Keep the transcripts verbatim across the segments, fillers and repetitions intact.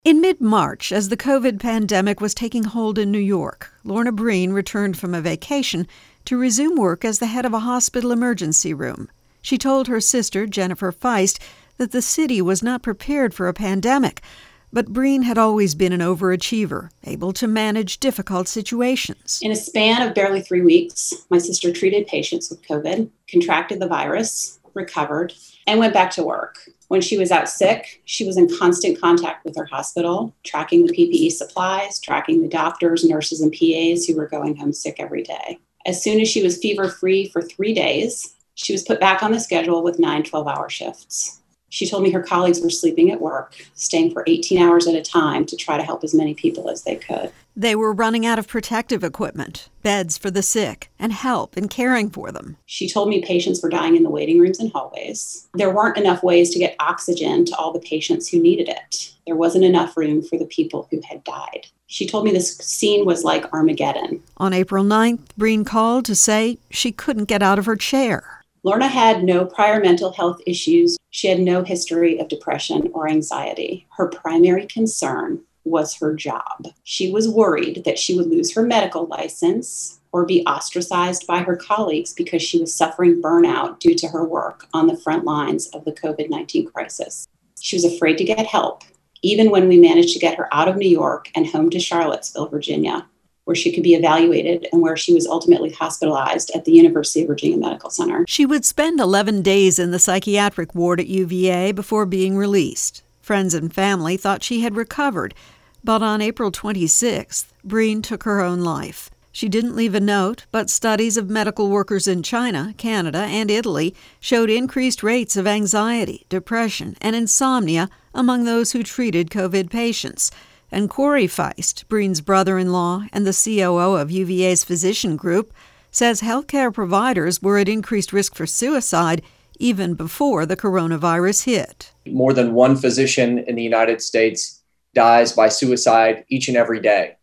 In mid-March, as the COVID pandemic was taking hold in New York, Lorna Breen returned from a vacation to resume work as the head of a hospital emergency room. She told her sister, Jennifer Feist, that the city was not prepared for a pandemic, but Breen had always been an overachiever, able to manage difficult situations. In a span of barely three weeks, my sister treated patients with COVID, contracted the virus, recovered, and went back to work. When she was out sick, she was in constant contact with her hospital, tracking the P P E supplies, tracking the doctors, nurses, and P As who were going home sick every day. As soon as she was fever-free for three days, she was put back on the schedule with nine twelve-hour shifts. She told me her colleagues were sleeping at work, staying for eighteen hours at a time to try to help as many people as they could. They were running out of protective equipment, beds for the sick, and help in caring for them. She told me patients were dying in the waiting rooms and hallways. There weren't enough ways to get oxygen to all the patients who needed it. There wasn't enough room for the people who had died. She told me this scene was like Armageddon. On April ninth, Breen called to say she couldn't get out of her chair. Lorna had no prior mental health issues. She had no history of depression or anxiety. Her primary concern was her job. She was worried that she would lose her medical license or be ostracized by her colleagues because she was suffering burnout due to her work on the front lines of the COVID nineteen crisis. She was afraid to get help, even when we managed to get her out of New York and home to Charlottesville, Virginia, where she could be evaluated and where she was ultimately hospitalized at the University of Virginia Medical Center. She would spend eleven days in the psychiatric ward at U V A before being released. Friends and family thought she had recovered, but on April twenty-sixth, Breen took her own life. She didn't leave a note, but studies of medical workers in China, Canada, and Italy showed increased rates of anxiety, depression, and insomnia among those who treated COVID patients. And Corey Feist, Breen's brother-in-law and the C O O of U V A's physician group, says healthcare providers were at increased risk for suicide even before the coronavirus hit. More than one physician in the United States dies by suicide each and every day.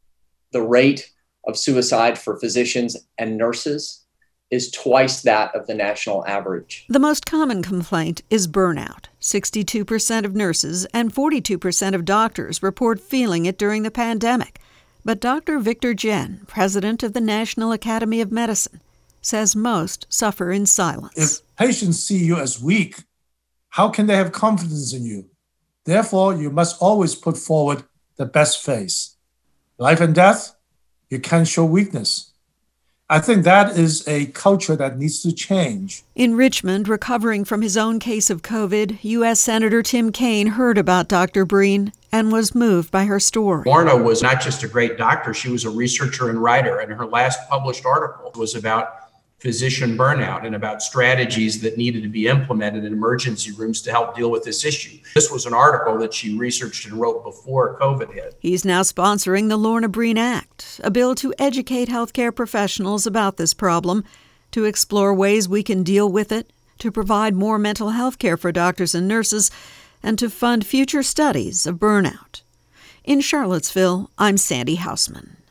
The rate of suicide for physicians and nurses is twice that of the national average. The most common complaint is burnout. sixty-two percent of nurses and forty-two percent of doctors report feeling it during the pandemic. But Doctor Victor Jen, president of the National Academy of Medicine, says most suffer in silence. If patients see you as weak, how can they have confidence in you? Therefore, you must always put forward the best face. Life and death, you can't show weakness. I think that is a culture that needs to change. In Richmond, recovering from his own case of COVID, U S Senator Tim Kaine heard about Doctor Breen and was moved by her story. Lorna was not just a great doctor, she was a researcher and writer, and her last published article was about physician burnout and about strategies that needed to be implemented in emergency rooms to help deal with this issue. This was an article that she researched and wrote before COVID hit. He's now sponsoring the Lorna Breen Act, a bill to educate healthcare professionals about this problem, to explore ways we can deal with it, to provide more mental health care for doctors and nurses, and to fund future studies of burnout. In Charlottesville, I'm Sandy Hausman.